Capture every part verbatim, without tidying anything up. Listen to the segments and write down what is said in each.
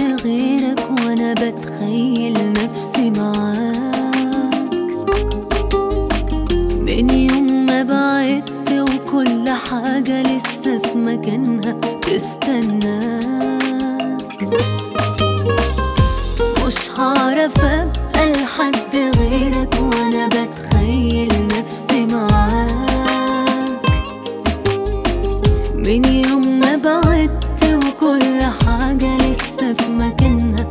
غيرك وانا بتخيل نفسي معاك. من يوم ما بعدت وكل حاجة لسه في مكانها تستناك، مش هعرف ابقى لحد غيرك وانا بتخيل نفسي معاك. من يوم ما بعدت وكل حاجة لسه في مكانها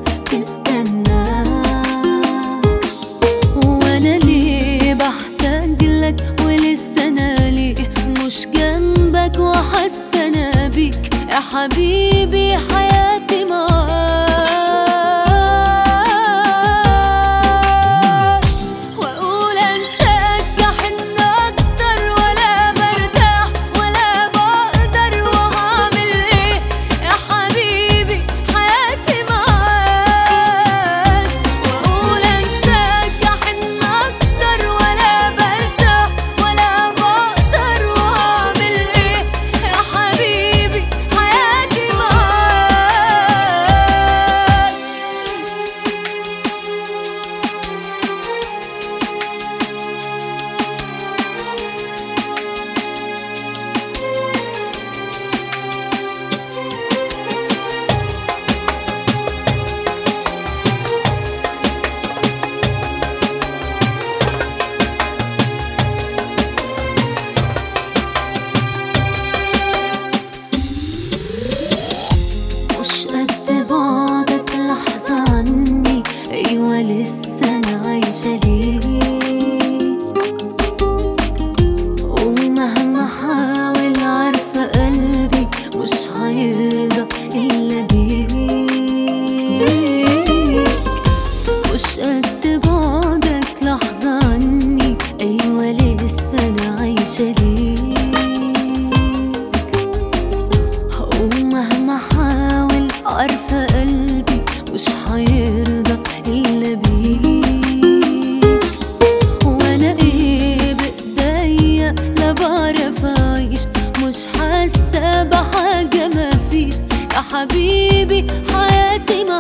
تستناك. وانا ليه بحتاج لك ولسه انا ليه مش جنبك وحاسه انا بيك يا حبيبي حياتي معاك. واقول انساك يحن اكتر ولا برتاح ولا بقدر وهعمل ايه يا حبيبي حياتي معاك. واقول انساك يحن اكتر ولا برتاح ولا بقدر وهعمل ايه يا حبيبي حياتي معاك. مش قد بعدك لحظة عني، أيوة لسه أنا عايشة ليك. ومهما حاول عارفة قلبي مش هيرضى إلا بيك. مش قد بعدك لحظة عني، أيوة لسه أنا عايشة ليك. ومهما حاول عارفة قلبي مش هيرضى إلا بيك. وانا ايه بإيديا لا بعرف اعيش مش حاسة بحاجة مفيش يا حبيبي حياتي